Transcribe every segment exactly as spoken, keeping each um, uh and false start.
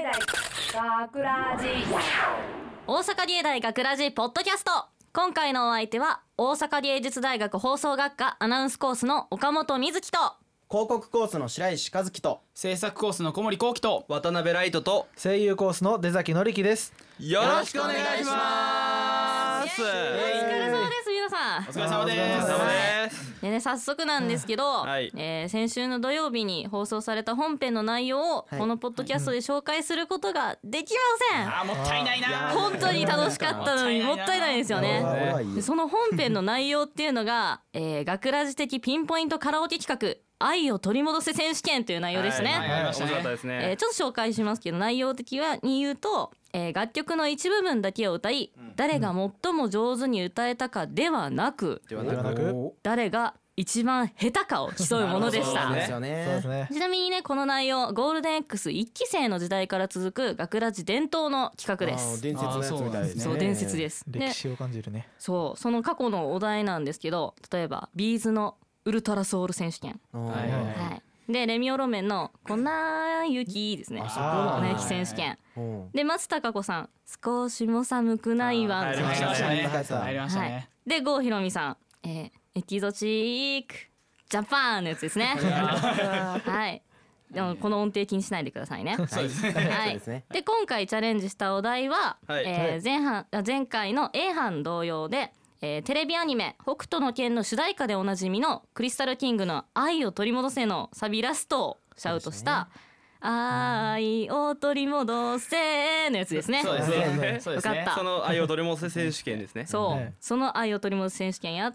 学ラジ大阪芸大学ラジポッドキャスト。今回のお相手は大阪芸術大学放送学科アナウンスコースの岡本瑞希と広告コースの白石和樹と制作コースの小森幸喜と渡辺ライトと声優コースの出崎典樹です。 よろしくお願いします。 お疲れ様です皆さん。 お疲れ様です。 お疲れ様です。 でね、早速なんですけど、 はいえー先週の土曜日に放送された本編の内容をこのポッドキャストで紹介することができません。 あーもったいないな。 本当に楽しかったのにもったいないですよね。 俺はいいでその本編の内容っていうのが、えー、学ラジ的ピンポイントカラオケ企画愛を取り戻せ選手権という内容ですね。 はいはい面白かったですえーね。 ちょっと紹介しますけど、内容的に言うと、えー楽曲の一部分だけを歌い、誰が最も上手に歌えたかではなく、 ではではなく、 誰が一番下手かを競うものでした。 そうですよそうでねすね。 ちなみにね、この内容ゴールデン X いっき生の時代から続く学ラジ伝統の企画であーす。 伝説のやつみたいですね。 そう、伝説です。で歴史を感じるね。 そうその過去のお題なんですけど、例えばビーズのウルトラソウル選手権、 うんはいはいはいでレミオロメンの粉雪ですね、 あそうなんだ粉雪選手権うんで、松たか子さん少しも寒くないわあー入りましたね。 入りました入りましたはね。 い、で郷ひろみさん、えーエキゾチックジャパンのやつですねはいでもこの音程気にしないでくださいね。 そうですね。 はいそうですね。 で今回チャレンジしたお題は、 はいえー前半あ前回の A 班同様で、えーテレビアニメ北斗の拳の主題歌でおなじみのクリスタルキングの愛を取り戻せのサビラストをシャウトした愛を取り戻せのやつですね。 そうですね。そうですねよかった。 その愛を取り戻せ選手権ですね。 そう、 ねその愛を取り戻す選手権やって、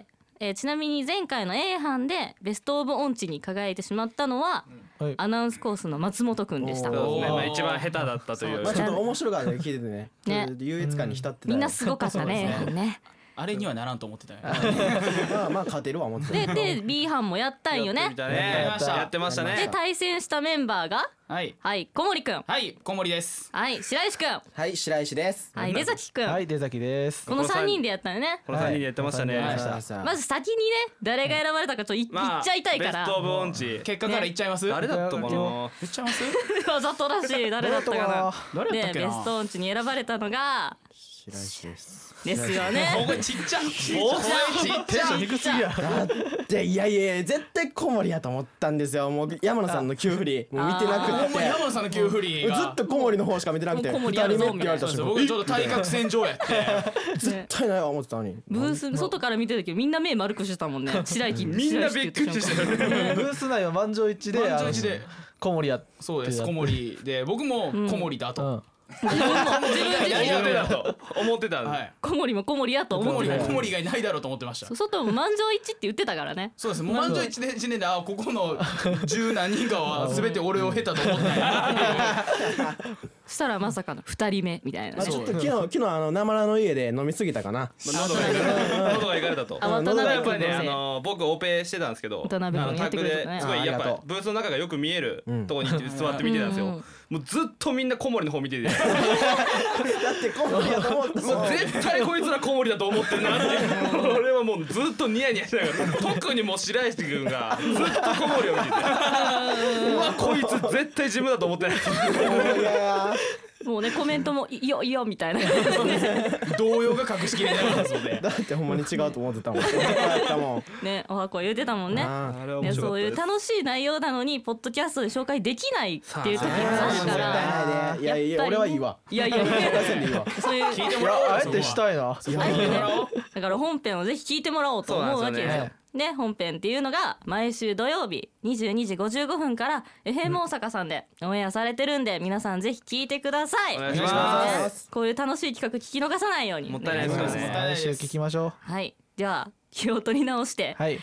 えーちなみに前回の A 班でベストオブ音痴に輝いてしまったのは、 はい。 アナウンスコースの松本くんでした。 そうですね。 おーまあ一番下手だったというまあちょっと面白かったね、聞いててね。 ねちょっと優越感に浸ってた。 みんなすごかったね。 そうですねあれにはならんと思ってたよ。 まあまあ勝てるわ思ってた。 でで B 班もやったんよね。 やってみたね。 やってましたやってましたでね。 対戦したメンバーがはい。 はい小森くん、 はい、小森です。 はい白石くん、 はい白石です。 はい出崎くん、 はい、出崎です。 このさんにんでやったよね。 この三人でやってましたね。 はいさあさあまず先にね誰が選ばれたかちょっとい言まあっちゃいたいかベら、 ストオブ音痴。 結果から言っちゃいます。 誰だったかな。 言っちゃいます。 わざとらしい誰だったかな。 誰だったっけな。 でベスト音痴に選ばれたのが白石です。 ですよ大ね。 声ちっちゃ。大声ちっちゃ。 低すぎや。 だっていやいやいや絶対小森やと思ったんですよ。もう山野さんの急振りもう見てなくほんまに山て。 野さんの急振りが。 ずっと小森の方しか見てなくて、 もう小森二人目やるぞって言われた瞬間、 そうです僕ちょっと対角線上やって。 絶対ないわ思ってたのに。 ブース外から見てたけどみんな目丸くしてたもんね。白石みんなびっくりしてる。 ブース内は満場一致で、 満場一致であの小森や。 そうです。小森で僕も小森だと。 うん。 自分も自分自身思ってたと思ってたんではい。 小森も小森やと小森思ってたよ。 小森以外ないだろうと思ってました。 外も満場一致って言ってたからね。 そうです。もう満場一致で時点であここの十何人かは全て俺を経たと思ったんやなっていう。 そしたらまさかの二人目みたいなね。 まあちょっと昨日昨日あの生良の家で飲みすぎたかな。 喉がいかれた。喉がいかれたと。 あ渡喉が辺君やっぱりね、あのせい。 の僕オペしてたんですけど、 渡辺君やってあのタクでくれたねすごいやっぱあありがとうブースの中がよく見えるうんとこに行って座って見てたんですよ。 うんうんもうずっとみんな小森の方見てて、 だって小森やと思ってもう絶対こいつら小森だと思ってんなって。俺はもうずっとニヤニヤしながら、特にもう白石君がずっと小森を見てて、うわこいつ絶対自分だと思ってない。 いやいやもうねコメントもいいよいいよみたいな。 動揺が隠しきれないはずで。 だってほんまに違うと思ってたもん。やったもん。 ねおはこ言ってたもんね。 ああれは面ね、 白かったです。 そういう楽しい内容なのにポッドキャストで紹介できないっていう時があるかあ絶対ら。 ないで。いやいや俺はいいわ。 いやいやい紹介やせんでいいわ。 そういう聞いていや、 もらおうよ。 あえてしたいな。 いやあえてねだから本編をぜひ聞いてもらおうと思うわけですよそうなんですよ。 で本編っていうのが毎週土曜日にじゅうにじごじゅうごふんから エフエム 大阪さんでオンエアされてるんで、皆さんぜひ聞いてください。 お願いしお願いしま。 ますこういう楽しい企画聞き逃さないようにもったいないですお願からねしま来週聞きましょう。 はいじゃあ気を取り直して、 はい。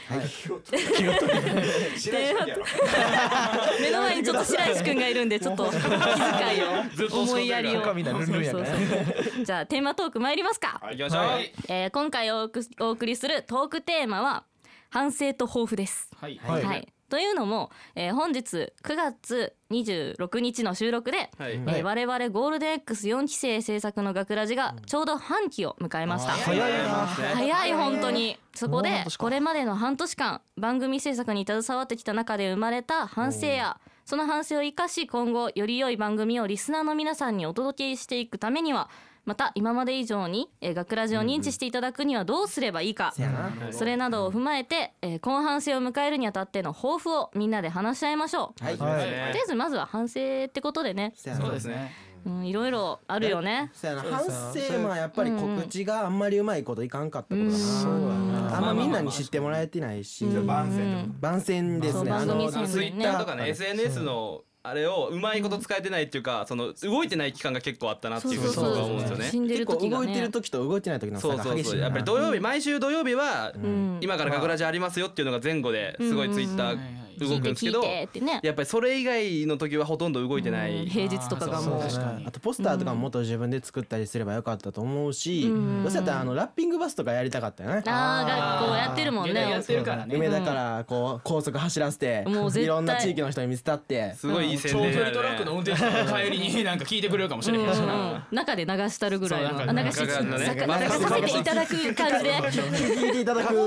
で目の前にちょっと白石くんがいるんでちょっと気遣いを思いやりを他みんなルンルンやからそうそうそうじゃあテーマトーク参りますか。 行きましょう。 はいえー今回お送お送りするトークテーマは反省と抱負です。 はいはいはい、というのも、えー本日くがつにじゅうろくにちの収録で、 はい。 えー我々ゴールデン エックスよん 期生制作の学ラジがちょうど半期を迎えました。 早いな。 早い本当に。そこでもう半年かこれまでの半年間番組制作に携わってきた中で生まれた反省やその反省を生かし今後より良い番組をリスナーの皆さんにお届けしていくためには、また今まで以上にえー学ラジを認知していただくにはどうすればいいか、 せやなそれなどを踏まえて、えー後半戦を迎えるにあたっての抱負をみんなで話し合いましょう。 はいはいとりあえずまずは反省ってことでね、 せやなそうですね。 うん、いろいろあるよね。 せやな反省はやっぱり告知があんまりうまいこといかんかったことだな、あんまみんなに知ってもらえてないし、 番宣番宣ですそうね。あの番組宣ツイ伝ねッターとかね エスエヌエス のあれをうまいこと使えてないっていうか、その動いてない期間が結構あったなっていうふうに僕は思うんですよね。 死んでる結構時がね動いてる時と動いてない時の差そうそうそう、 が激しいな。 やっぱり土曜日、毎週土曜日はん今から学ラジありますよっていうのが前後ですごいツイッター動くんですけど、 聞いて聞いてってね、 やっぱりそれ以外の時はほとんど動いてなうんい。 平日とかがもうそうですねあとポスターとかももっと自分で作ったりすればよかったと思うし、どうせやったらあのラッピングバスとかやりたかったよね。 あー学校やってるもんね。 やってるからね。 梅田からこう高速走らせてもう絶対いろんな地域の人に見せたってすごいいい宣長距伝だ離トラックの運転手さんが帰りになんか聞いてくれるかもしれへんしうんな。 中で流したるぐらいのそうなんかあ流しなんかね流流させていただく感じで聞いていただく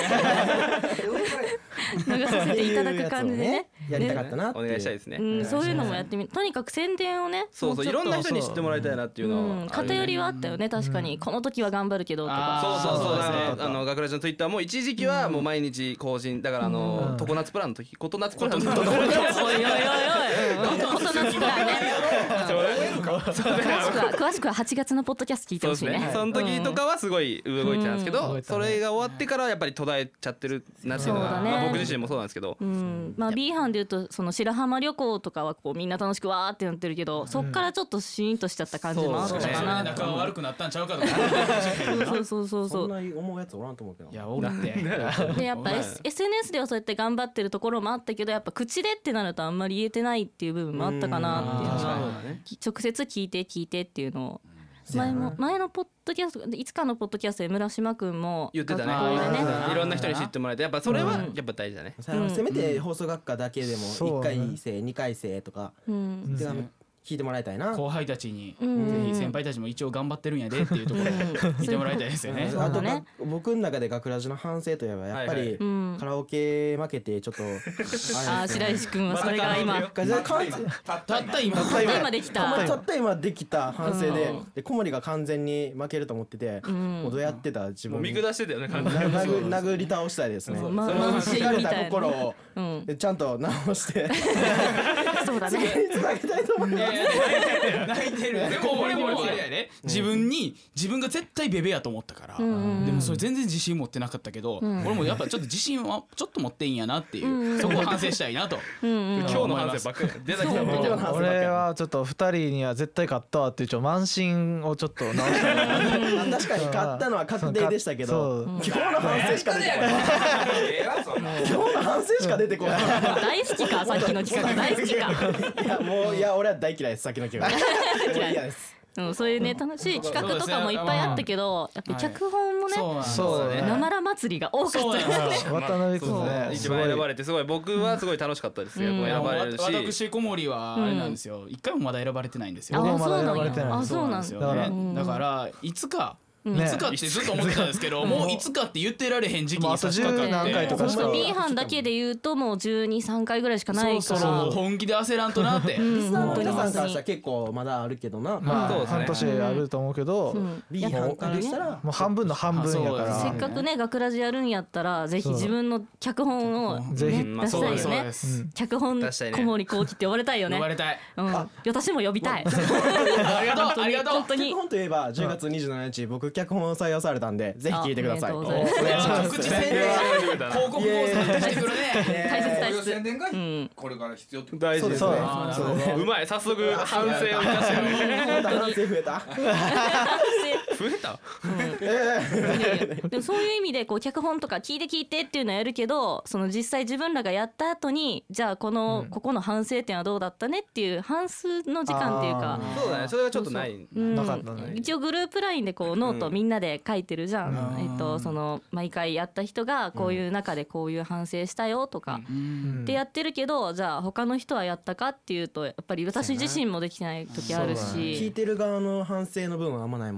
流させていただく感じでね。 やりたかったなっておいう。 願いしたいですね。 うん、そういうのもやってみとにかく宣伝をね、 そうそう、いろんな人に知ってもらいたいなっていうのうん、 はある偏りはあったよね、確かにこの時は頑張るけどとか。 そうそうそう、 そうですねあのあの学ラジのツイッターも一時期はもう毎日更新だから、あの常夏プランの時、こと夏プランの時おいおいおいおい、ことなつからね。詳しくは詳しくははちがつのポッドキャスト聞いてそうですね。 ほしいね。 その時とかはすごい動いてたんですけど、 うんそれが終わってからはやっぱり途絶えちゃってるなっていうのが、 そうだねまあ僕自身もそうなんですけど、 うん、まあ B 班でいうとその白浜旅行とかはこうみんな楽しくわーってなってるけど、そっからちょっとシーンとしちゃった感じもあったかな。 仲が悪くなったんちゃうかとか。 そうそうそうそう。 そんな思うやつおらんと思うけど。 いやおるって。 でやっぱ S- エスエヌエス ではそうやって頑張ってるところもあったけど、やっぱ口でってなるとあんまり言えてないっていう部分もあったかなっていうのが、き直接聞いて聞いてっていうのを前も前のポッドキャストでいつかのポッドキャストで村島くんも言ってたね。 学校でね、 いろんな人に知ってもらえて、やっぱそれはやっぱ大事だね。 させめて放送学科だけでもそういっかい生にかい生とかうんであの聞いてもらいたいな。 後輩たちにぜんひ先輩たちも一応頑張ってるんやでっていうところを見てもらいたいですよね。 そうだねあとが僕の中で学ラジの反省といえばやっぱりはいはいうんカラオケ負けてちょっとあー白石くんはそれが今あれですね完全たった今たった今できた。 たった今できた反省でで小森が完全に負けると思っててもうどうやってた自分もう見下してたよね、完な全に。 殴殴り倒したいですね。そまの慢心疲れたみたいなね心をうんでちゃんと直してそうだね。 つなげたいと思います。 泣いてる。でも俺もあれやね、自分に自分が絶対ベベやと思ったから、でもそれ全然自信持ってなかったけど、俺もやっぱちょっと自信はちょっと持ってんやなっていう、そこを反省したいなと。 今日の反省ばっかり出たきたもん。 今日の反省ばっかり俺はちょっと二人には絶対勝ったわっていうちょっと慢心をちょっと直したいな。 確かに勝ったのは確定でしたけどそう今日の反省しか出てこない。今日の反省しか出てこない。 大好きかさっきの企画大好きか。 いやもういや俺は大嫌いです先の企画。 嫌い嫌です。 うん、そういうね楽しい企画とかもいっぱいあったけど、やっぱり脚本もね、 そうなんですそうねなまら祭りが多かったよね。 渡辺君ね一番選ばれてすごい、僕はすごい楽しかったですよ。選ばれるし。 私小森はあれなんですよ、一回もまだ選ばれてないんですよ。 僕もあ、そうまだ選ばなんや。 れてないあ、そうなんだ。 ですよね。だからいつかいねつかってずっと思ってたんですけど、もういつかって言ってられへん時期に差し掛かって、 もうあと十何回とかしかそうそう B 班だけで言うともうじゅうに、さんかいぐらいしかないそうそうから。 本気で焦らんとなって。 うんリスナーの皆さん本当にからしたら結構まだあるけどな。 まあそうですね半年あると思うけどうん B 班からしたらもう半分の半分やかあせらっかくね学ラジやるんやったらぜひ自分の脚本をぜひね出したいよそうねで。す。 脚本出したいね小森幸喜って呼ばれたいよね呼ば。れたい。 うん、私も呼びたい。 ありがとうありがとう本。当に脚。本といえばじゅうがつにじゅうしちにち僕脚本を採用されたんでぜひ聞いてください。 あおおめでとうございます願いします。 告知宣伝広告放送してくるね。 大切大こういう宣切。 伝がうん。 これから必要ってこと大事ですね。 そうですねあーなるほどうまい、早速反省を生かしてる。 また反省増えた。 増えた。 でもそういう意味でこう脚本とか聞いて聞いてっていうのはやるけど、その実際自分らがやった後にじゃあこの、ここの反省点はどうだったねっていう反数の時間っていうか、 そうだね、それがちょっとない。 うんなかったね一応グループラインでこうノートみんなで書いてるじゃん、えっとその毎回やった人がこういう中でこういう反省したよとかってやってるけど、じゃあ他の人はやったかっていうとやっぱり私自身もできてない時ある聞いし、 てる側の反省の分はあんまないもんな。 うん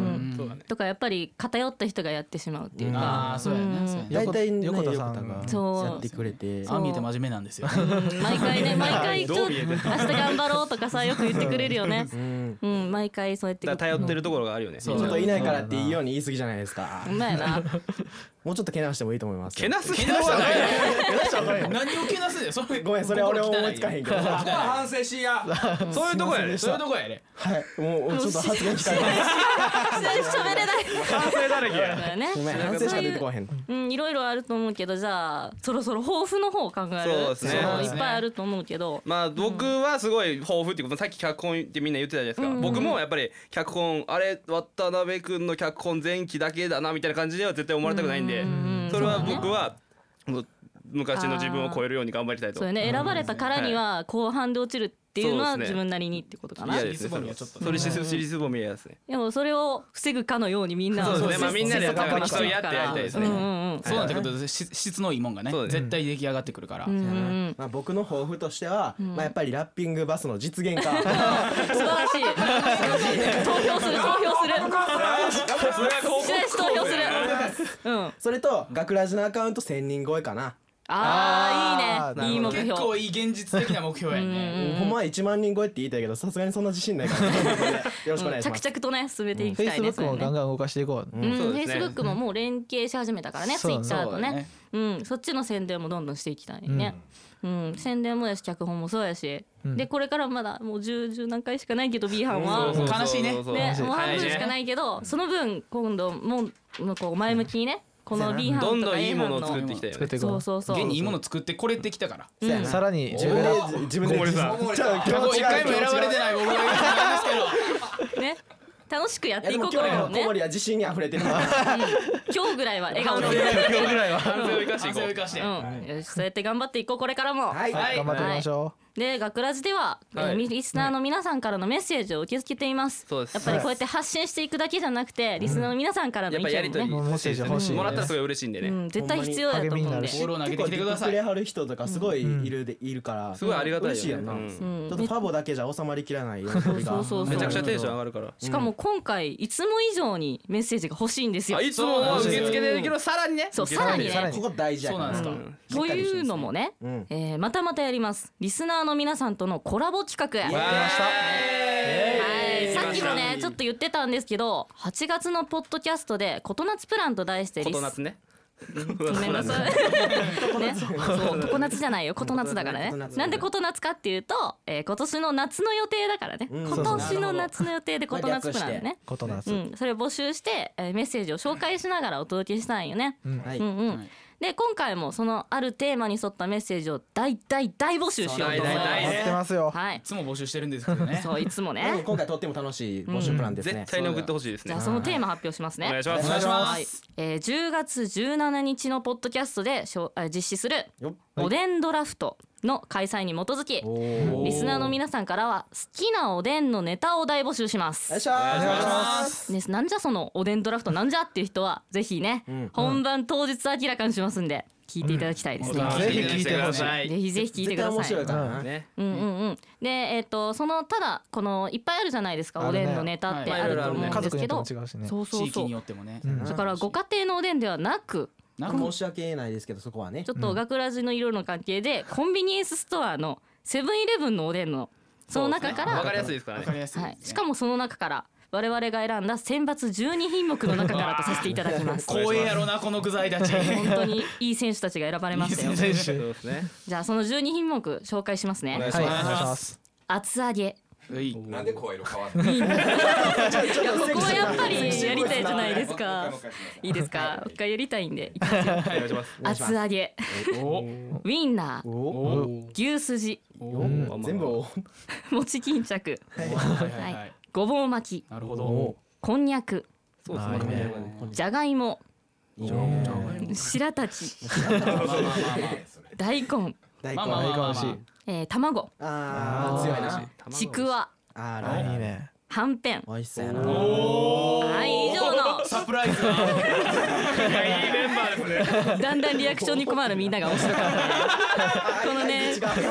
うんそうだねとかやっぱり偏った人がやってしまうっていうか、 ああそうやねそうやね大体ね横田横さんが田がそうやってくれてああ見えて真面目なんですようん毎回ね毎回ちょっとどう見えてる明日頑張ろうとかさよく言ってくれるよねうんうん毎回そうやってだから頼ってるところがあるよねそうちょっといないからっていいように言い過ぎじゃないですかうまいなもうちょっとけなしてもいいと思いますけなす必要はない何をけなすでそれごめんそれは俺も思いつかへんけどは反省しやそういうとこやねそういうとこやねいもうちょっと発言控えます喋れない反省だらけやだよねごめん反省しか出てこへんうんいろいろあると思うけどじゃあそろそろ抱負の方を考えるそうですねそういっぱいあると思うけどまあ僕はすごい豊富っていうことさっき脚本ってみんな言ってたじゃないですか、 うん僕もやっぱり脚本あれ渡辺君の脚本前期だけだなみたいな感じでは絶対思われたくないんで、 うんそれはそうだね僕はもう昔の自分を超えるように頑張りたいとそうよね選ばれたからには後半で落ちるっていうのはそうですね自分なりにってことかな嫌ですねそれはそれししりすぼみ嫌ですねでもそれを防ぐかのようにみんなそうですねまあ切みんなで切磋琢磨していく競い合ってやりたいですねうんうんうんそうなってくるとし質のいいもんがねそうだね絶対出来上がってくるからうんうんまあ僕の抱負としてはまあやっぱりラッピングバスの実現化素晴らしい投票する投票する白石投票するうんそれと学ラジのアカウントせんにん超えかなあーいいねいい目結標構いい現実的な目標やねほんまはいちまんにん超えって言いたいけどさすがにそんな自信ないからよろしくお願いします着々とね進めていきたいね Facebook もガンガン動かしていこううん、 そうですね Facebook ももう連携し始めたからね、 そう Twitter とねそうだねうん、そっちの宣伝もどんどんしていきたいね、うん宣伝もやし脚本もそうやし、でこれからまだもうじゅう、じゅう何回しかないけど B 班は、 そうそうそう悲しいねそうそうね、 そうもう半分しか早いねないけど、その分今度もうこう前向きにねこの B 班どんとかどんいい A も班ののを作っていきたいよね作っていこそううそうそう現にいいもの作ってこれってきたからそうやなさらに自分で自分で小森さんじゃあ今日一回も選ばれてない僕が言うんですけどね楽しくやっいやでもていこうこれ今日の小からね森は自信に溢れてる今日ぐらいは笑顔で今日ぐらいは反省を生かしてい反省をこう生かしてうん、よしそうやって頑張っていこうこれからもはいはい頑張っていきましょで学ラジでは、 はいえーリスナーの皆さんからのメッセージを受け付けています。 そうですやっぱりこうやって発信していくだけじゃなくて、リスナーの皆さんからのやっぱ意見もね、 やりとりうメッセージ欲しいねもらったらすごい嬉しいんでね、 うん、絶対必要だと思うんで。 励みになるしボールを投げてきてください結構くれはる人とかすごいいるでいるからすごいありがたいよね嬉しいよな、 うんちうんょっとファボだけじゃ収まりきらない喜びがそうそうそうめちゃくちゃテンション上がるからしかも今回いつも以上にメッセージが欲しいんですよあ。いつも受け付けてるけどさらにねそう受け付けてさらにねここ大事やからそうなんですかというのもね、 うんえーまたまたやります。リスナーの皆さんとのコラボ企画。 やってましたはい、さっきもねえーちょっと言ってたんですけどはちがつのポッドキャストで「ことなつプラン」と題してリスこと夏ねごめんなさい。ね、そう、常夏じゃないよ、こと夏だからねこと夏。 なんでこと夏かっていうと、えー今年の夏の予定だからね。 うん今年の夏の予定でこと夏プランでね。 ことなんですうん、それを募集して、えーメッセージを紹介しながらお届けしたいよね。 はい、 うんうん。で今回もそのあるテーマに沿ったメッセージを大大大募集しようと思い大大ま大待ってますよす。はいい。つも募集してるんですけどねそういつもでねも。今回とっても楽しい募集プランですね、 絶対に送ってほしいですねじゃあそのテーマ発表しますね。 お願いしますお願いしますはい、えー、じゅうがつじゅうしちにちのポッドキャストでしょあ実施するよっおでんドラフトの開催に基づき、 おーリスナーの皆さんからは好きなおでんのネタを大募集しますよい。しょーお願いしますね、なんじゃそのおでんドラフトなんじゃっていう人はぜひね、 ん本番当日明らかにしますんで聞いていただきたいですね。 お楽しみにしてくださいぜひぜひ聞いてください。 絶対面白いからな、 ねうんうんうん、でえっ、とそのただこのいっぱいあるじゃないですか、 あるねおでんのネタってはいあると思うん家族によですけど、 っても違うしねそうそうそう地域によってもねうんだからご家庭のおでんではなくなんか申し訳ないですけどそこはねちょっと学ラジの色の関係でコンビニエンスストアのセブンイレブンのおでんのその中から、 わかりやすいですからわかりねはい、 やすいですねしかもその中から我々が選んだ選抜じゅうにひんもくの中からとさせていただきます。 光栄やろなこの具材たち本当にいい選手たちが選ばれましたよ。 いい選手そうですねじゃあそのじゅうにひんもく紹介しますね。 お願いしはいお願いますします厚揚げ。 ういなんで声色変わったいいね。いやここはやっぱりやりたいじゃないですか。いいですか。もう一回やりたいんで。いきますよはいお願いします厚揚げ、 おウインナー、 お牛すじ、 おお全部お餅巾着、 はいはいはいごぼう巻き、 なるほどおこんにゃく、 そうですあーいいねねじゃがいも、 いいね白滝、 まあまあまあまあ大根、 大根まあまあまあまあ美味しいえー、卵、 あー強いなちくわ、 ああらいいねはんぺん。 美味しそうやなはい以上のサプライズないやいいメンバーですねだんだんリアクションに困るみんなが面白かったね。このね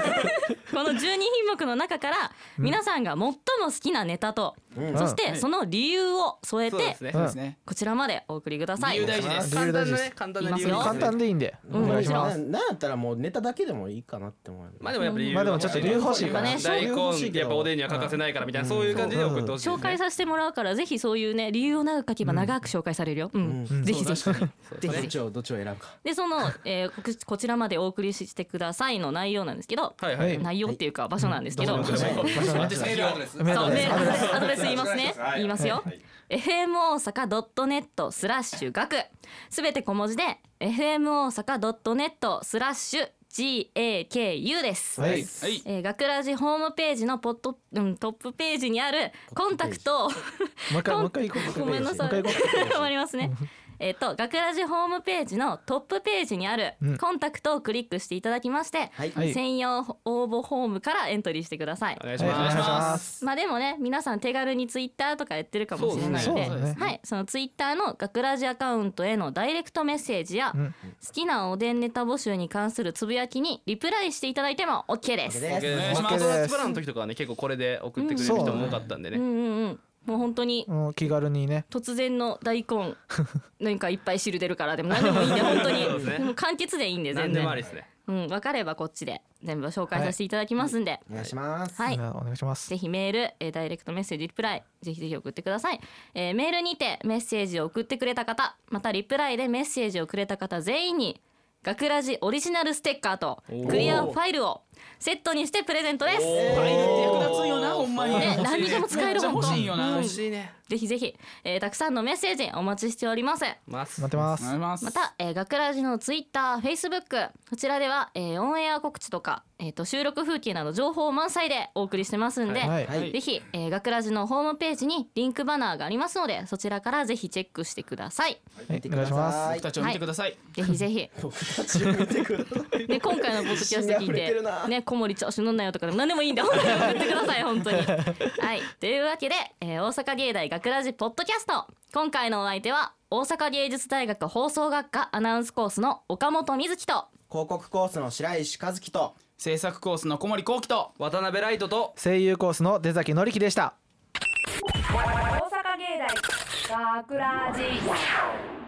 このじゅうにひんもくの中から皆さんが最も好きなネタと、 うんそしてその理由を添えてそうですねそうですね。 こちらまでお送りください。 理由大事です。 簡単な理由大事ですね簡単な理由いきますよ簡単でいいんでおうん願いします。 ななんやったらもうネタだけでもいいかなって思う。 まあでもやっぱり理由まあでもちょっと理由欲しいからね大理由欲しいけど根やっぱおでんには欠かせないからみたいなそういう感じで送ってほしいですね紹介させてもらうからぜひそういうね理由を長く書けば長く紹介されるよ。うんうんぜひぜひ。 そうぜひぜひどっちをどっちを選ぶか。 でその、えーここちらまでお送りしてくださいの内容なんですけど、 はいはい内容っていうか場所なんですけど、 どこそう場所待ってメールアドレス。 メールアドレスメールアドレスアドレス言いますねはい言いますよ、 はいエフエム 大阪 ドットネット スラッシュ学すべて小文字で エフエム 大阪 ドットネット スラッシュ ジーエーケーユー です、 はいはい。 えー、学ラジホームページのポット、うん、トップページにあるコンタクトをもう一回もう一回行こう。 ごめんなさいもう一回行こう終わりますねえっと学ラジホームページのトップページにあるうんコンタクトをクリックしていただきまして、 はいはい専用応募フォームからエントリーしてください。 お願いしはいお願いしますます。 まあでもね皆さん手軽にツイッターとかやってるかもしれないのでそうですねはい、そのツイッターの学ラジアカウントへのダイレクトメッセージや、 うん好きなおでんネタ募集に関するつぶやきにリプライしていただいても OK です。 OK ですオッケーですお願いしますまあ友達プランの時とかはね結構これで送ってくれる人も多かったんでねうんうんうんもう本当にもう気軽にね。 突然の大根なんかいっぱい汁出るからでも何でもいいんで本当にそうですねもう簡潔でいいんで全何でも然ありですねうん分かればこっちで全部紹介させていただきますんで、 お願いします。 はい、 お願いします。 ぜひメール、えーダイレクトメッセージリプライぜひぜひ送ってください、えーメールにてメッセージを送ってくれた方またリプライでメッセージをくれた方全員に学ラジオリジナルステッカーとクリアファイルをセットにしてプレゼントです。 ファイルって役立つんよなほんまに。 ね何にでも使えるめっちゃ欲しいんよな。 本当お願い欲しいねぜひぜひ、えーたくさんのメッセージお待ちしております。 ます待ってます。 します。 また、えー、学ラジのツイッター、フェイスブックこちらでは、えーオンエア告知とか、えー、と収録風景など情報満載でお送りしてますんで、 はいはいぜひ、えー、学ラジのホームページにリンクバナーがありますのでそちらからぜひチェックしてください。 はいお願いします。 僕たちを見てください。 ぜひぜひ僕たちを見てください。 で今回のポッドキャスト聞い自信に溢れててるなね小森調子乗んなよとかでも何でもいいんで本当に送ってください本当にはいというわけで、えー大阪芸大学ラジポッドキャスト今回のお相手は大阪芸術大学放送学科アナウンスコースの岡本瑞希と広告コースの白石和樹と制作コースの小森幸喜と。 渡辺ライトと声優コースの出崎典樹でした。 大阪芸大学ラジ